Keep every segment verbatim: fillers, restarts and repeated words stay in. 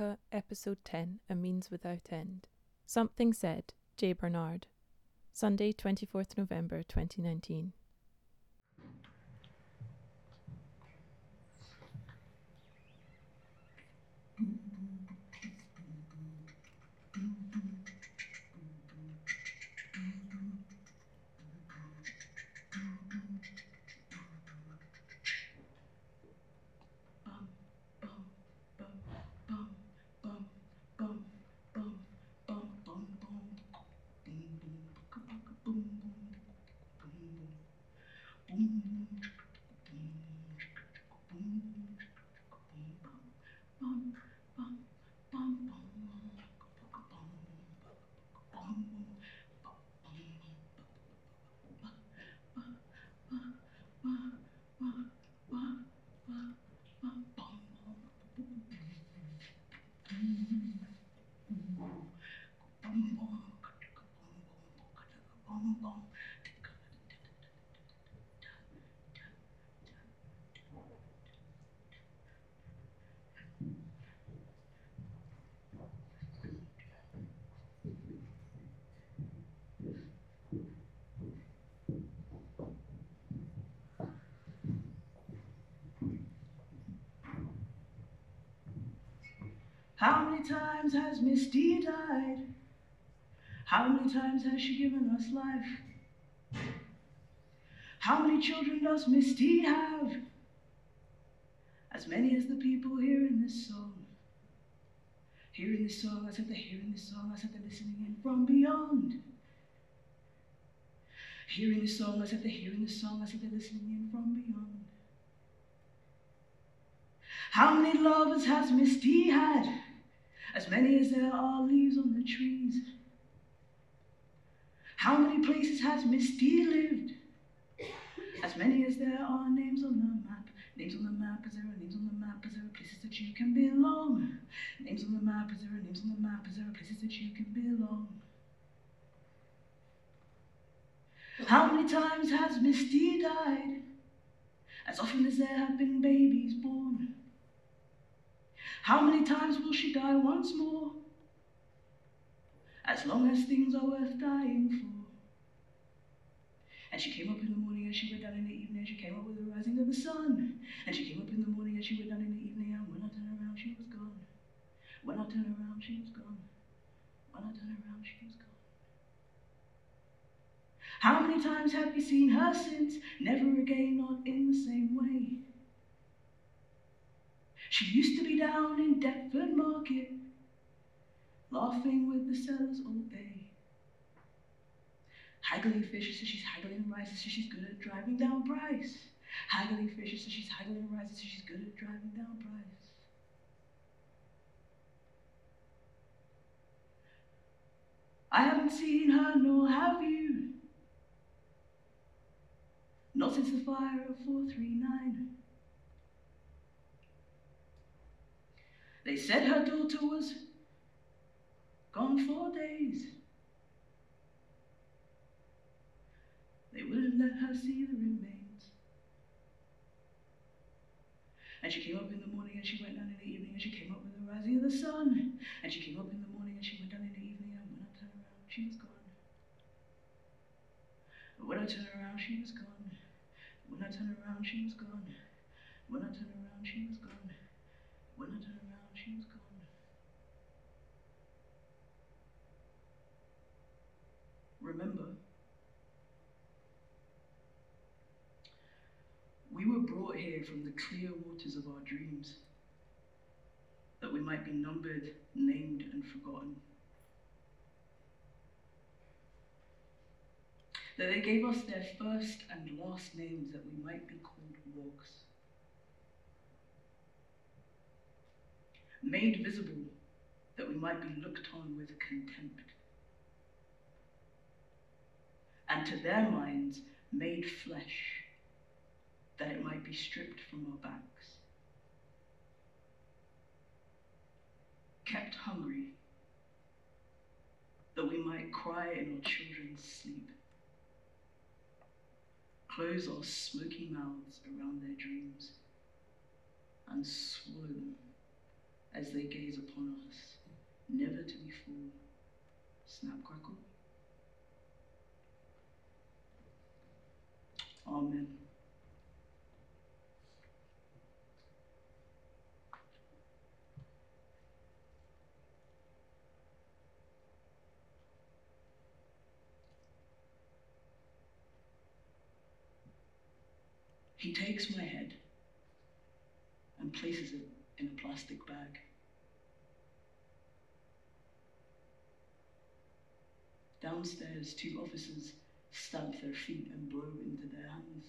America, Episode ten, A Means Without End. Something Said, J. Bernard. Sunday, twenty-fourth November twenty nineteen. How many times has Miss D died? How many times has she given us life? How many children does Miss D have? As many as the people hearing this song. Hearing this song, I said they're hearing this song, I said they're listening in from beyond. Hearing this song, I said they're hearing this song, I said they're listening in from beyond. How many lovers has Miss D had? As many as there are leaves on the trees. How many places has Miss D lived? As many as there are names on the map. Names on the map, is there are names on the map, is there are places that you can belong? Names on the map, is there are names on the map, is there are places that you can belong? How many times has Miss D died? As often as there have been babies born. How many times will she die once more? As long as things are worth dying for. And she came up in the morning and she went down in the evening, and she came up with the rising of the sun. And she came up in the morning and she went down in the evening, and when I turned around she was gone. When I turned around she was gone. When I turned around she was gone. How many times have you seen her since? Never again, not in the same way. She used to be down in Deptford Market, laughing with the sellers all day. Haggling fishes, so she's haggling rises, so she's good at driving down price. Haggling fishes, so she's haggling rises, so she's good at driving down price. I haven't seen her, nor have you. Not since the fire of four three nine. They said her daughter was gone four days. They wouldn't let her see the remains. And she came up in the morning and she went down in the evening, and she came up with the rising of the sun. And she came up in the morning and she went down in the evening, and when I turned around, she was gone. But when I turned around, she was gone. When I turned around, she was gone. When I turned around, she was gone. When I turned around, she was gone. Remember, we were brought here from the clear waters of our dreams, that we might be numbered, named, and forgotten. That they gave us their first and last names, that we might be called wogs. Made visible, that we might be looked on with contempt. And to their minds, made flesh, that it might be stripped from our backs. Kept hungry, that we might cry in our children's sleep. Close our smoky mouths around their dreams and swallow them as they gaze upon us, never to be full. Snap, crackle. Amen. He takes my head and places it in a plastic bag. Downstairs, two officers stamp their feet and blow into their hands.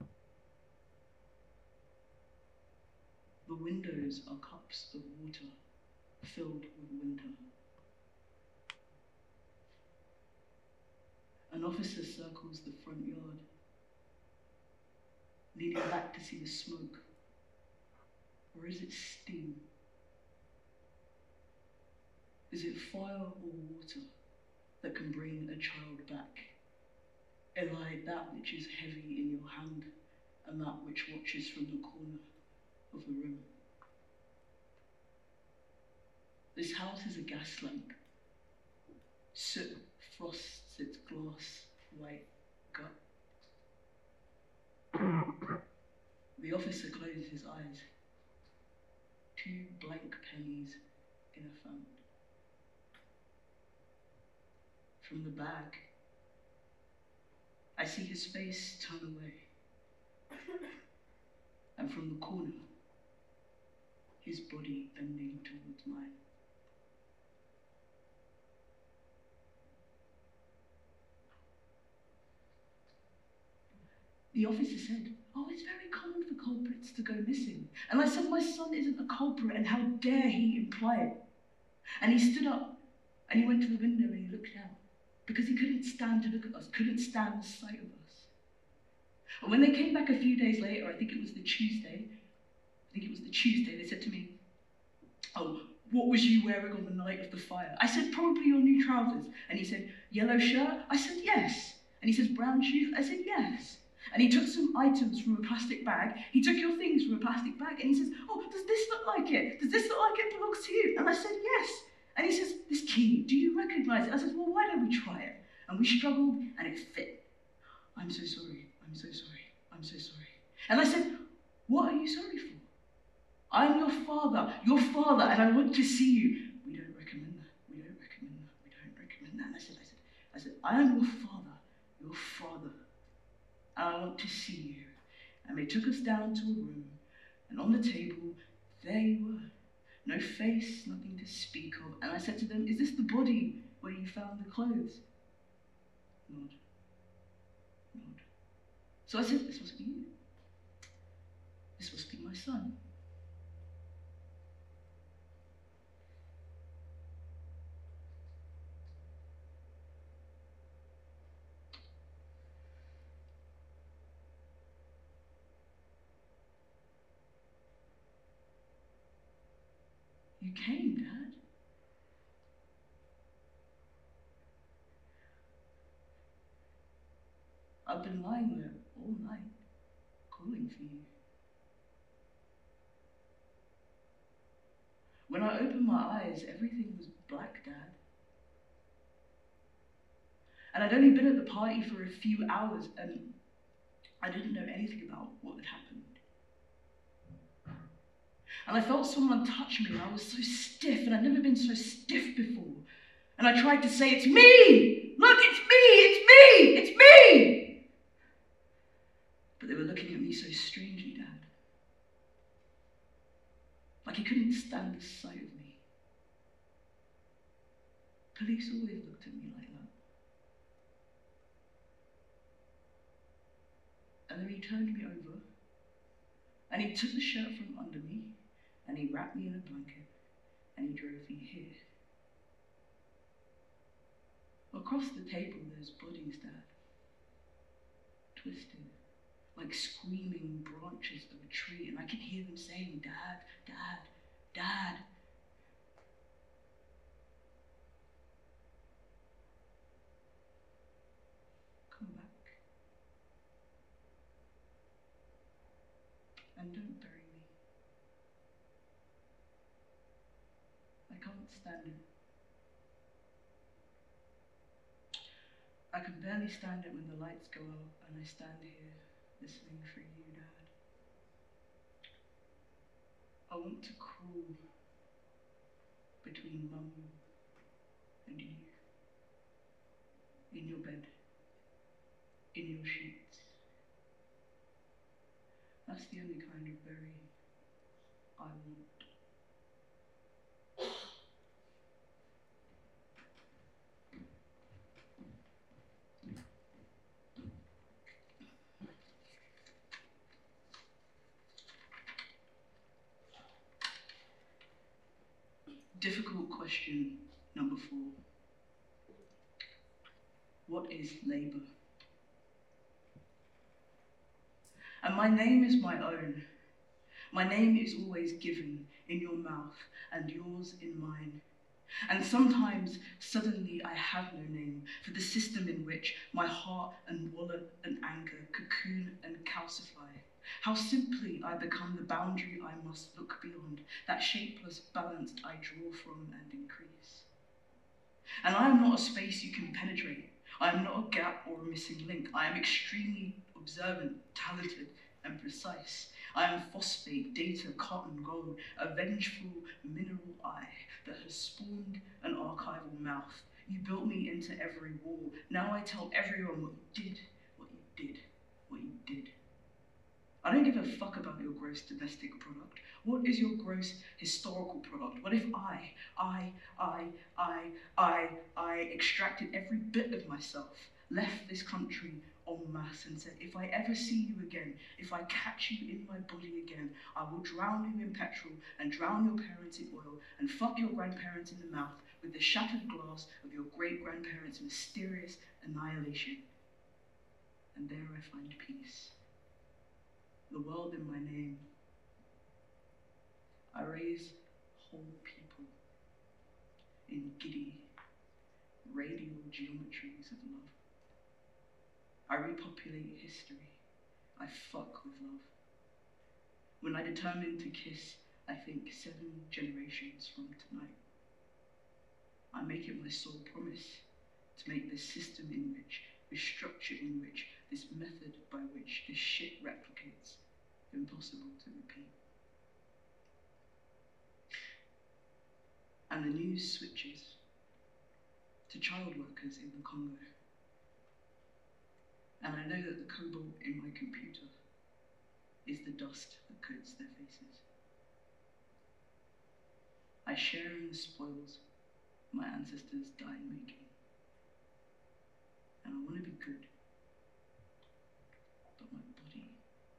The windows are cups of water filled with winter. An officer circles the front yard, leaning back to see the smoke. Or is it steam? Is it fire or water that can bring a child back? Eli, that which is heavy in your hand, and that which watches from the corner of the room. This house is a gas lamp. Soot frosts its glass white gut. The officer closes his eyes. Two blank pennies in a font. From the bag, I see his face turn away. And from the corner, his body bending towards mine. The officer said, "Oh, it's very common for culprits to go missing." And I said, "My son isn't a culprit, and how dare he imply it?" And he stood up, and he went to the window and he looked out, because he couldn't stand to look at us, couldn't stand the sight of us. And when they came back a few days later, I think it was the Tuesday, I think it was the Tuesday, they said to me, "Oh, what was you wearing on the night of the fire?" I said, "Probably your new trousers." And he said, "Yellow shirt?" I said, "Yes." And he says, "Brown shoes?" I said, "Yes." And he took some items from a plastic bag. He took your things from a plastic bag, and he says, "Oh, does this look like it? Does this look like it belongs to you?" And I said, "Yes." And he says, "This key, do you recognize it?" I said, "Well, why don't we try it?" And we struggled, and it fit. "I'm so sorry, I'm so sorry, I'm so sorry." And I said, "What are you sorry for?" "I'm your father, your father, and I want to see you." "We don't recommend that, we don't recommend that, we don't recommend that." And I said, I said, I said, "I am your father, your father, and I want to see you." And they took us down to a room, and on the table, there you were. No face, nothing to speak of. And I said to them, "Is this the body where you found the clothes?" Nod. Nod. So I said, "This must be you. This must be my son." "You came, Dad." "I've been lying there all night, calling for you. When I opened my eyes, everything was black, Dad. And I'd only been at the party for a few hours, and I didn't know anything about what had happened. And I felt someone touch me, and I was so stiff, and I'd never been so stiff before. And I tried to say, "It's me! Look, it's me! It's me! It's me!" But they were looking at me so strangely, Dad. Like he couldn't stand the sight of me. Police always looked at me like that. And then he turned me over, and he took the shirt from under me, and he wrapped me in a blanket, and he drove me here. Across the table, there's bodies, Dad. Twisted, like screaming branches of a tree, and I could hear them saying, "Dad, Dad, Dad." Come back. And don't bury me. can't stand it. I can barely stand it when the lights go out and I stand here listening for you, Dad. I want to crawl between Mum and you, in your bed, in your sheets. That's the only kind of bury I want. Difficult question number four. What is labour? And my name is my own. My name is always given in your mouth and yours in mine. And sometimes, suddenly, I have no name for the system in which my heart and wallet and anger cocoon and calcify. How simply I become the boundary I must look beyond, that shapeless balance I draw from and increase. And I am not a space you can penetrate. I am not a gap or a missing link. I am extremely observant, talented, and precise. I am phosphate, data, cotton, gold, a vengeful mineral eye that has spawned an archival mouth. You built me into every wall. Now I tell everyone what you did, what you did, what you did. I don't give a fuck about your gross domestic product. What is your gross historical product? What if I, I, I, I, I, I extracted every bit of myself, left this country en masse and said, if I ever see you again, if I catch you in my body again, I will drown you in petrol and drown your parents in oil and fuck your grandparents in the mouth with the shattered glass of your great-grandparents' mysterious annihilation. And there I find peace. The world in my name. I raise whole people in giddy, radial geometries of love. I repopulate history. I fuck with love. When I determine to kiss, I think seven generations from tonight. I make it my sole promise to make this system in which, this structure in which, this method by which this shit replicates, impossible to repeat. And the news switches to child workers in the Congo. And I know that the cobalt in my computer is the dust that coats their faces. I share in the spoils my ancestors died making. And I want to be good, but my body.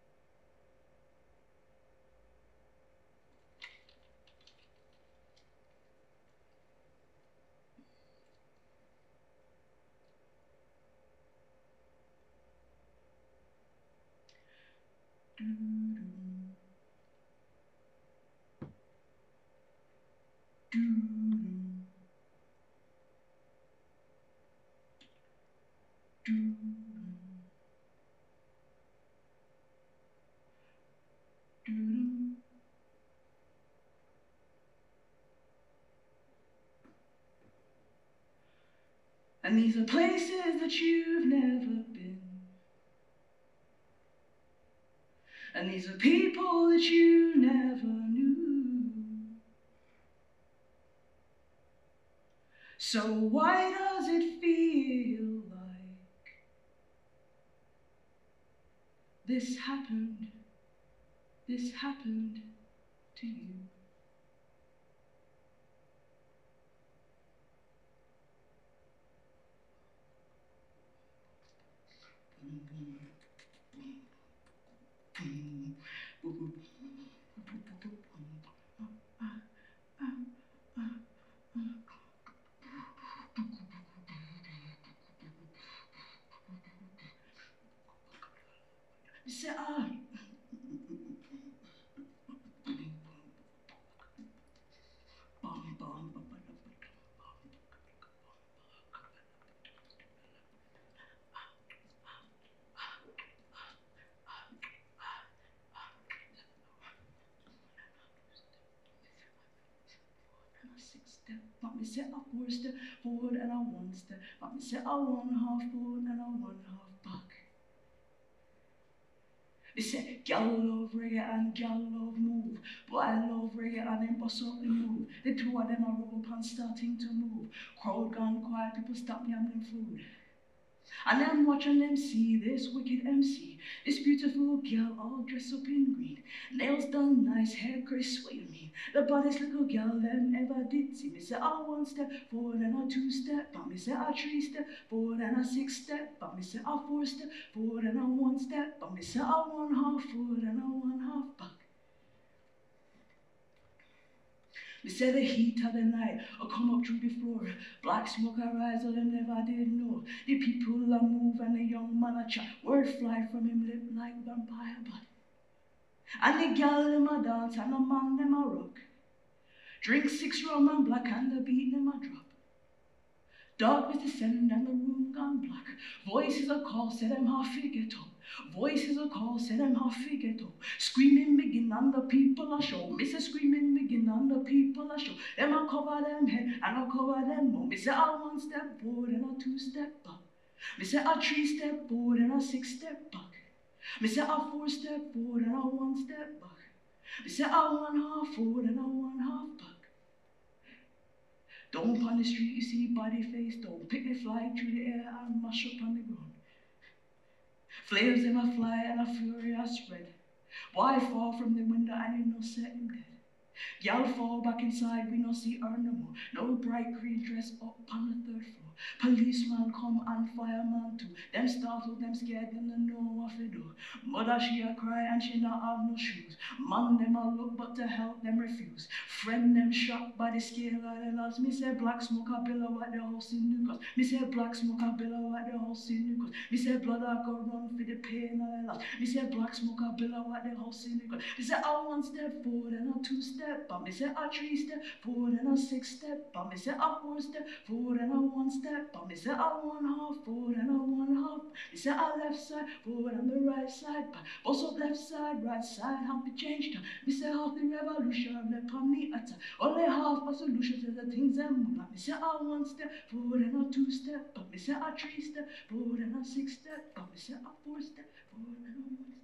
Doo-doo. Doo-doo. Doo-doo. Doo-doo. And these are places that you've never been. And these are people that you never knew. So why does it feel like this happened, this happened to you? Boom, boom, boom, boom, boom, boom. Say, ah. six step, but me say a four step forward and a one step, but me say a one half forward and a one half back. Me say, gal love reggae and gal love move. Boy, I love reggae and them bust up the move. The two of them are rub up and starting to move. Crowd gone quiet, people stop yamming them food. And I'm watching them see this wicked M C, this beautiful girl all dressed up in green. Nails done nice, hair crisp, sway me. The baddest little girl them ever did see. Me say a one step forward and a two step, but me say a three step forward and a six step, but me say a four step forward and a one step, but me say a one half forward and a one half back. Me say the heat of the night will come up through the floor. Black smoke arise, all them never did know. The people a move and the young man a chat. Word fly from him lip like vampire blood. And the gal them a dance and the man them a rock. Drink six rum and black and the beat them a drop. Darkness descend and the room gone black. Voices a call, say them half get up. Voices a call, say them half get up. Screaming begin and the people a show. Me say screaming begin and the people a show. Them a cover them head and a cover them mouth. Me say a one step forward and a two step back. Me say a three step forward and a six step back. Me say a four step forward and a one step back. Me say a one half forward and a one half back. Don't on the street you see body face, don't pick the fly through the air and mash up on the ground. Flames them a fly and a fury a spread. Boy fall from the window and you no set him dead. Gal fall back inside, we no see her no more. No bright green dress up on the third floor. Policeman come and fireman too. Them startled, them scared, them don't know what to do. Mother she a cry and she not have no shoes. Man them a look but to help them refuse. Friend them shocked by the scale of the loss. Me say black smoke a billow at the house in Newcastle. Me say black smoke a billow at the house in Newcastle. Me say blood a go run for the pain of the loss. Me say black smoke a billow at the house in Newcastle. Me say a one step forward and a two step back. Me say a three step forward and a six step back. Me say a four step forward and a one step. But me say a one half forward and a one half. Me say a left side forward and the right side back. Bust up left side, right side, happy change time. Me say half the revolution upon me attack. Only half a solution to the things that move. Me say a one step forward and a two step. But me say a three step forward and a six step. But me say a four step forward and a one step.